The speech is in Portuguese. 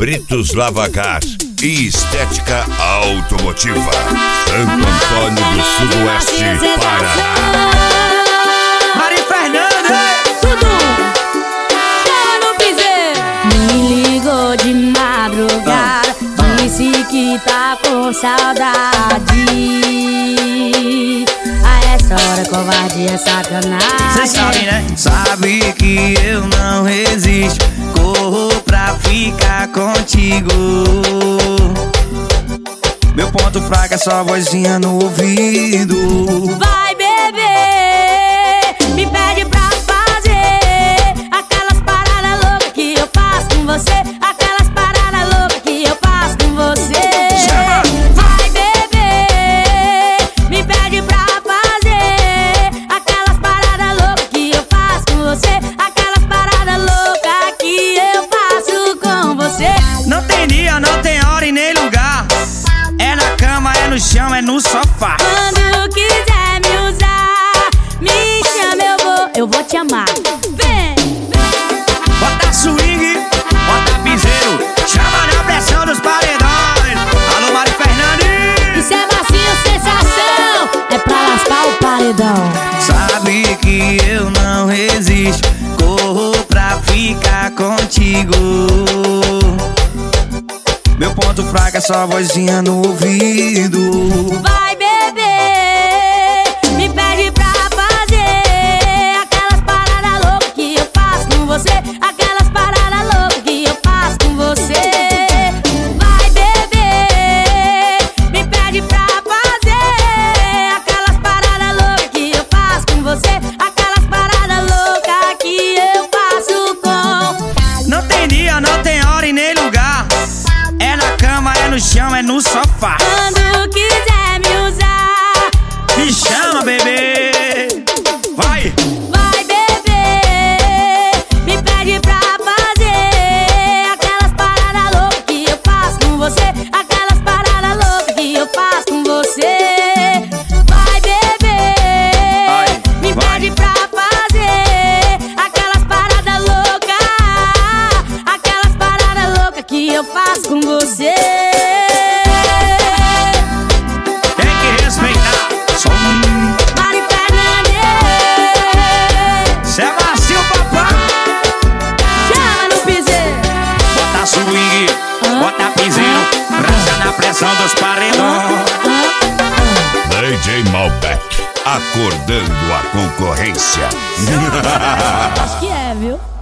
Britos Lavacar e Estética Automotiva. Santo Antônio do Sudoeste, Paraná. Mari Fernandes, tudo chama no piseiro. Me ligou de madrugada, disse que tá com saudade. A essa hora covardia é sacanagem. cê sabe, né? Sabe que eu não resisto, corro pra ficar contigo. Meu ponto fraco é só vozinha no ouvido. Vai beber, me pede pra fazer aquelas paradas loucas que eu faço com você. Aquelas paradas loucas que eu faço com você. Vai beber, me pede pra fazer aquelas paradas loucas que eu faço com você. Aquelas paradas loucas que eu faço com você. Não tem dia, não tem hora e nem lugar. É na cama, é no chão, é no sofá. Quando quiser me usar, me chama, eu vou te amar. Vem, Bota swing, bota piseiro, chama na pressão dos paredões. Alô, Mari Fernandes. isso é macio, sensação, é pra lascar o paredão. Sabe que eu não resisto, corro pra ficar contigo. Meu ponto fraco é só vozinha no ouvido. Vai beber, me pede pra fazer aquelas paradas loucas que eu faço com você. Aquelas paradas loucas que eu faço com você. Vai beber, me pede pra fazer aquelas paradas loucas que eu faço com você. Aquelas paradas loucas que eu faço com. Não tem dia, não tem hora e nem lugar. É na cama, é no chão, é no sofá. Quando quiser me usar, Me chama, bebê. Vai! vai beber, me pede pra fazer aquelas paradas loucas que eu faço com você. Aquelas paradas loucas que eu faço com você. Vai beber, me vai. pede pra fazer aquelas paradas loucas. Aquelas paradas loucas que eu faço com você. Tem que respeitar. Som. Mari Fernandes, Cê é macio, papai. chama no piseiro. Bota swing, bota piseiro, rasga na pressão dos paredões. DJ Malbec, acordando a concorrência. Acho que é, viu?